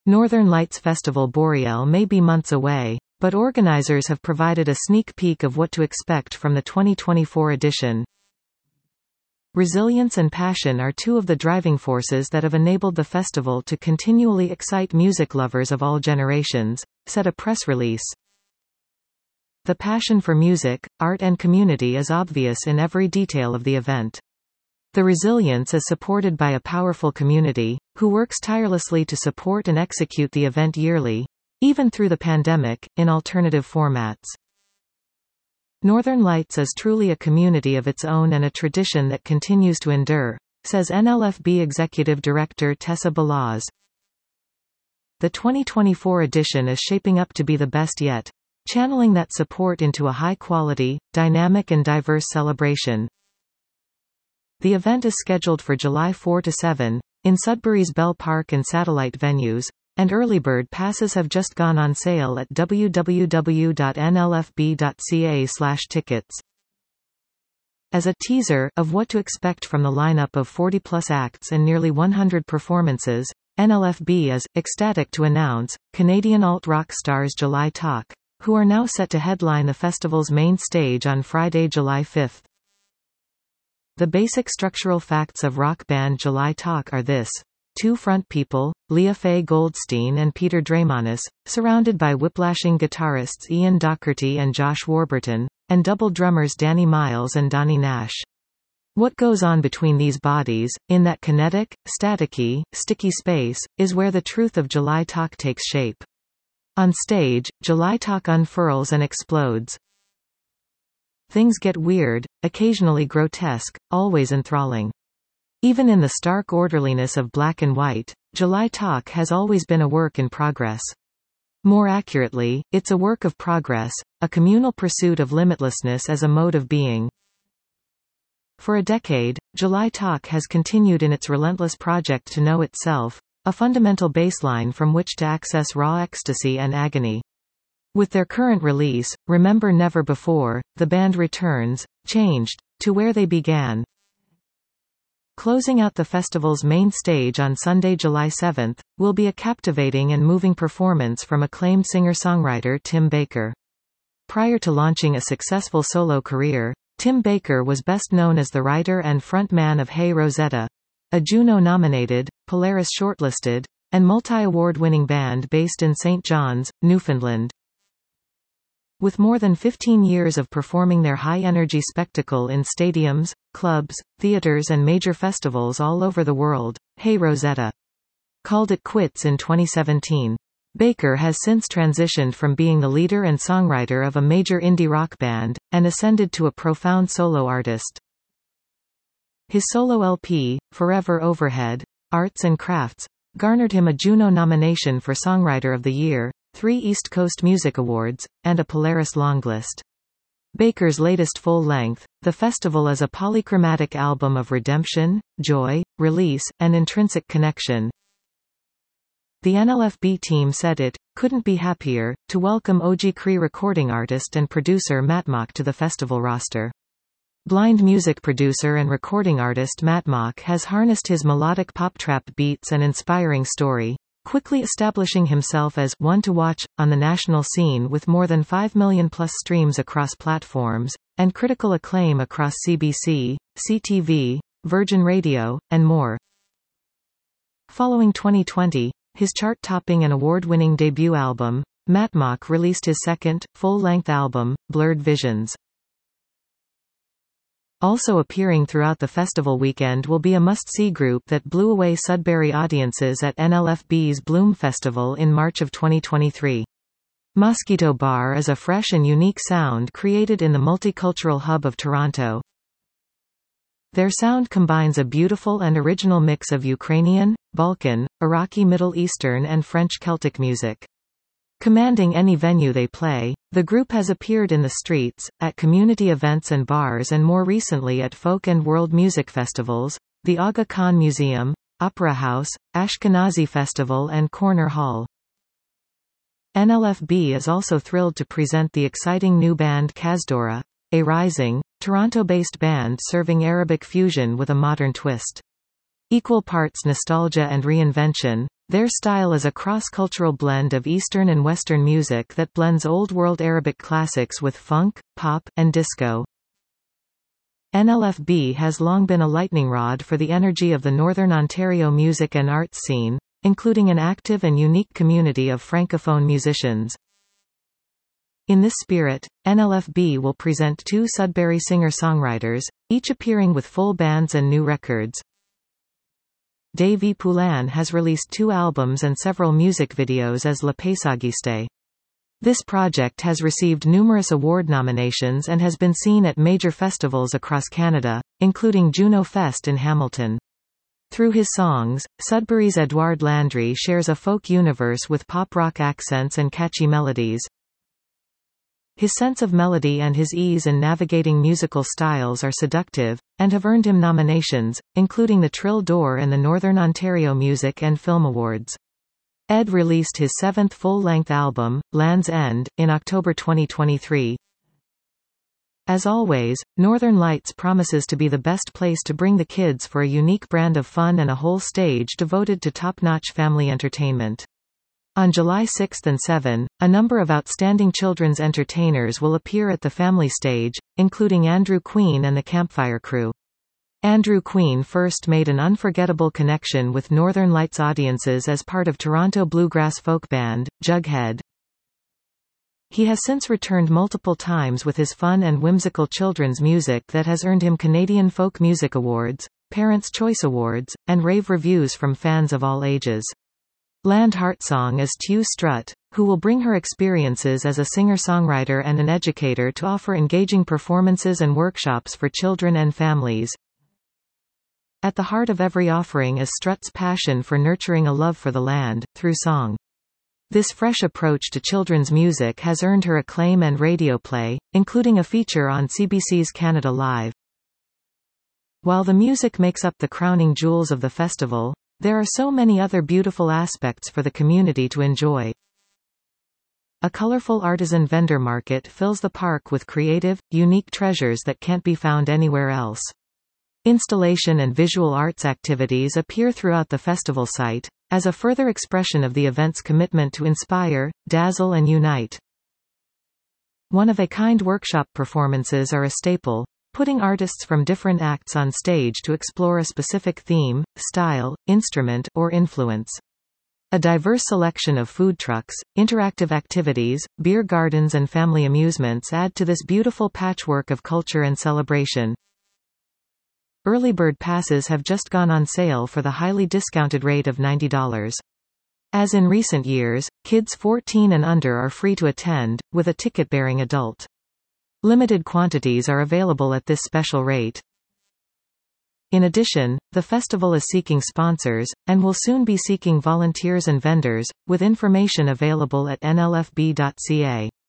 Northern Lights Festival Boreal may be months away, but organizers have provided a sneak peek of what to expect from the 2024 edition. Resilience and passion are two of the driving forces that have enabled the festival to continually excite music lovers of all generations, said a press release. The passion for music, art and community is obvious in every detail of the event. The resilience is supported by a powerful community, who works tirelessly to support and execute the event yearly, even through the pandemic, in alternative formats. Northern Lights is truly a community of its own and a tradition that continues to endure, says NLFB Executive Director Tessa Balaz. The 2024 edition is shaping up to be the best yet, channeling that support into a high-quality, dynamic and diverse celebration. The event is scheduled for July 4 to 7, in Sudbury's Bell Park and satellite venues, and early bird passes have just gone on sale at www.nlfb.ca/tickets. As a teaser of what to expect from the lineup of 40-plus acts and nearly 100 performances, NLFB is ecstatic to announce Canadian alt-rock stars July Talk, who are now set to headline the festival's main stage on Friday, July 5. The basic structural facts of rock band July Talk are this. Two front people, Leah Faye Goldstein and Peter Dreymanis, surrounded by whiplashing guitarists Ian Docherty and Josh Warburton, and double drummers Danny Miles and Donnie Nash. What goes on between these bodies, in that kinetic, staticky, sticky space, is where the truth of July Talk takes shape. On stage, July Talk unfurls and explodes. Things get weird, occasionally grotesque, always enthralling. Even in the stark orderliness of black and white, July Talk has always been a work in progress. More accurately, it's a work of progress, a communal pursuit of limitlessness as a mode of being. For a decade, July Talk has continued in its relentless project to know itself, a fundamental baseline from which to access raw ecstasy and agony. With their current release, Remember Never Before, the band returns, changed, to where they began. Closing out the festival's main stage on Sunday, July 7, will be a captivating and moving performance from acclaimed singer-songwriter Tim Baker. Prior to launching a successful solo career, Tim Baker was best known as the writer and frontman of Hey Rosetta, a Juno-nominated, Polaris shortlisted, and multi-award-winning band based in St. John's, Newfoundland. With more than 15 years of performing their high-energy spectacle in stadiums, clubs, theaters and major festivals all over the world, Hey Rosetta called it quits in 2017. Baker has since transitioned from being the leader and songwriter of a major indie rock band, and ascended to a profound solo artist. His solo LP, Forever Overhead, Arts and Crafts, garnered him a Juno nomination for Songwriter of the Year, 3 East Coast Music Awards, and a Polaris Longlist. Baker's latest full-length, The Festival, is a polychromatic album of redemption, joy, release, and intrinsic connection. The NLFB team said it couldn't be happier to welcome OG Cree recording artist and producer Matmok to the festival roster. Blind music producer and recording artist Matmok has harnessed his melodic pop-trap beats and inspiring story, quickly establishing himself as one to watch on the national scene with more than 5 million-plus streams across platforms, and critical acclaim across CBC, CTV, Virgin Radio, and more. Following 2020, his chart-topping and award-winning debut album, Matmok released his second, full-length album, Blurred Visions. Also appearing throughout the festival weekend will be a must-see group that blew away Sudbury audiences at NLFB's Bloom Festival in March of 2023. Mosquito Bar is a fresh and unique sound created in the multicultural hub of Toronto. Their sound combines a beautiful and original mix of Ukrainian, Balkan, Iraqi Middle Eastern and French Celtic music. Commanding any venue they play, the group has appeared in the streets, at community events and bars, and more recently at folk and world music festivals, the Aga Khan Museum, Opera House, Ashkenazi Festival and Corner Hall. NLFB is also thrilled to present the exciting new band Kazdora, a rising, Toronto-based band serving Arabic fusion with a modern twist. Equal parts nostalgia and reinvention, Their style is a cross-cultural blend of Eastern and Western music that blends Old World Arabic classics with funk, pop, and disco. NLFB has long been a lightning rod for the energy of the Northern Ontario music and arts scene, including an active and unique community of francophone musicians. In this spirit, NLFB will present 2 Sudbury singer-songwriters, each appearing with full bands and new records. Davy Poulin has released 2 albums and several music videos as Le Paysagiste. This project has received numerous award nominations and has been seen at major festivals across Canada, including Juno Fest in Hamilton. Through his songs, Sudbury's Edouard Landry shares a folk universe with pop-rock accents and catchy melodies. His sense of melody and his ease in navigating musical styles are seductive, and have earned him nominations, including the Trill d'Or and the Northern Ontario Music and Film Awards. Ed released his 7th full-length album, Land's End, in October 2023. As always, Northern Lights promises to be the best place to bring the kids for a unique brand of fun and a whole stage devoted to top-notch family entertainment. On July 6 and 7, a number of outstanding children's entertainers will appear at the family stage, including Andrew Queen and the Campfire Crew. Andrew Queen first made an unforgettable connection with Northern Lights audiences as part of Toronto bluegrass folk band, Jughead. He has since returned multiple times with his fun and whimsical children's music that has earned him Canadian Folk Music Awards, Parents' Choice Awards, and rave reviews from fans of all ages. Land Heartsong is Tew Strutt, who will bring her experiences as a singer-songwriter and an educator to offer engaging performances and workshops for children and families. At the heart of every offering is Strutt's passion for nurturing a love for the land, through song. This fresh approach to children's music has earned her acclaim and radio play, including a feature on CBC's Canada Live. While the music makes up the crowning jewels of the festival, there are so many other beautiful aspects for the community to enjoy. A colorful artisan vendor market fills the park with creative, unique treasures that can't be found anywhere else. Installation and visual arts activities appear throughout the festival site, as a further expression of the event's commitment to inspire, dazzle and unite. One-of-a-kind workshop performances are a staple, putting artists from different acts on stage to explore a specific theme, style, instrument, or influence. A diverse selection of food trucks, interactive activities, beer gardens and family amusements add to this beautiful patchwork of culture and celebration. Early bird passes have just gone on sale for the highly discounted rate of $90. As in recent years, kids 14 and under are free to attend, with a ticket-bearing adult. Limited quantities are available at this special rate. In addition, the festival is seeking sponsors, and will soon be seeking volunteers and vendors, with information available at nlfb.ca.